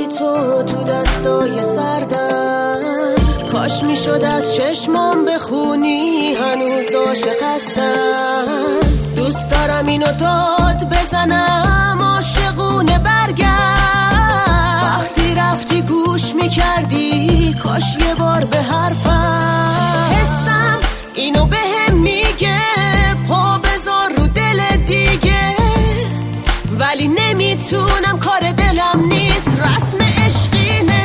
تو دستای سردم، کاش میشد از چشمام بخونی هنوز عاشق هستم. دوست دارم اینو داد بزنم عاشقونه برگرد، وقتی رفتی گوش میکردی کاش یه بار به حرفم. حسم اینو بهم میگه پا بذار رو دل دیگه، ولی نمیتونم کار دلم نیست رسم عشقینه.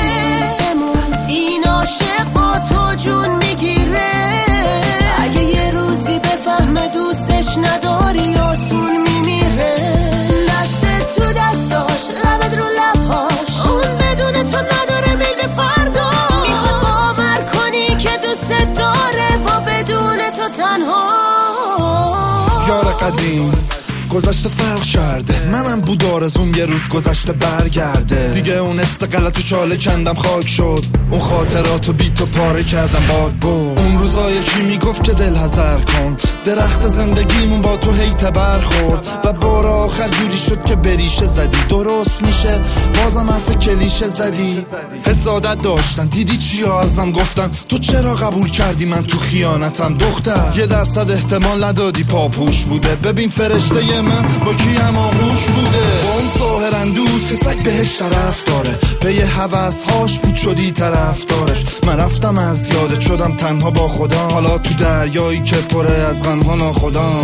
این عاشق با تو جون میگیره، اگه یه روزی بفهمه دوستش نداری آسون میمیره. دست تو دستاش لبت رو لبهاش، اون بدون تو نداره میل به فردا. میخواد باور کنی که دوست داره و بدون تو تنها. یار قدیم گذشته فرق کرده، منم بود آرزوم یه روز گذشته برگرده. دیگه اون استقلت و چاله کندم خاک شد، اون خاطراتو بی تو پاره کردم باد بود. اون روزا یکی میگفت که دل حذر کن، درخت زندگیمون با تو هی تبر خورد و بار آخر جوری شد که بریشه زدی. درست میشه بازم حرف کلیشه زدی. حسادت داشتن دیدی چیا ازم گفتن، تو چرا قبول کردی من تو خیانتم. دختر 1% احتمال ندادی پاپوش بوده، ببین فرشته من با کی هماغوش بوده. با اون ظاهر اندوز که سگ بهش شرف داره، به یه حوث هاش بود شدی طرفدارش. من رفتم از یادت شدم تنها با خدا، حالا تو دریایی که پره از غمها ناخدام.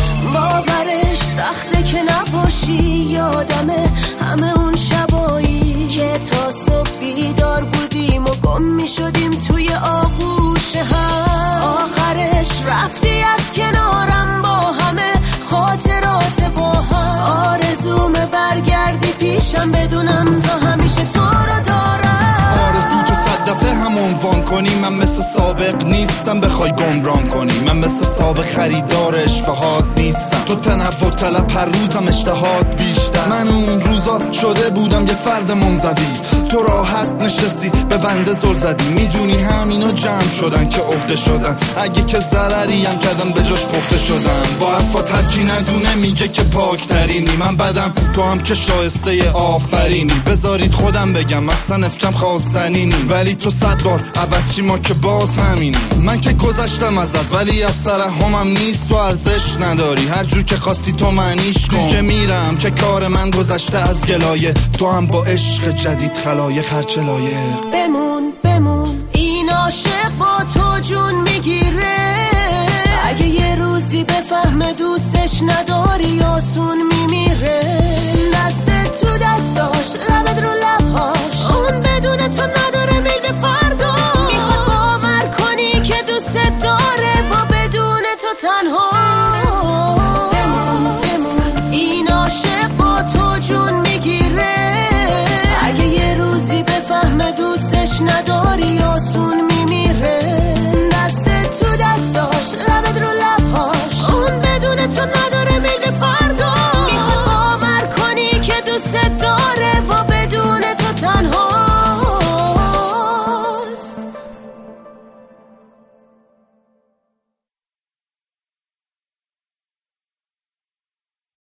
باورش سخته که نباشی یادمه همه اون شبایی که تا صبح بیدار بودیم و گم می شدیم توی آغوش هم. آخرش رفتی از کنارم با همه خاطرات با هم. آرزومه برگردی پیشم بدونم تا همیشه تو رو دارم. آرزو تو 100 دفعه هم عنوان کنی، من مثل سابق نیستم بخوای گمرام کنی. من مثل سابق خریدار اشتهات نیستم، تو تنوع طلب هر روزم اشتهات بیشتر. من اون روزا شده بودم یه فرد منزوی، تو راحت نشستی به بنده زل زدی. میدونی همینا جمع شدن که عهده شدن، اگه که ضرری هم کردم به جاش پخته شدن. با عفات هر کی ندونه میگه که پاک ترینی، من بدم تو هم که شایسته آفرینی. بذارید خودم بگم اصلا نفکم خواستنینی، ولی تو 100 بار عوض چی ما که باز همینی. من که گذشتم ازت ولی از سر همم نیست، تو ارزش نداری هر جور که خواستی تو معنیش کن. دیگه میرم که کار من گذشته از گلایه، تو هم با عشق جدید خلایق هرچه لایق. بمون این عاشق با تو جون میگیره، اگه یه روزی بفهمه دوستش نداری آسون میمیره. دست تو دستاش لبت رو لبهاش، اون بدون تو نداره میل به فردا. میخواد باور کنی که دوست داره و بدون تو تنها. بمون این عاشق با تو جون میگیره، اگه یه روزی بفهمه دوستش نداری آسون میمیره. دست تو دستاش لبت رو لبهاش، اون بدون تو نداره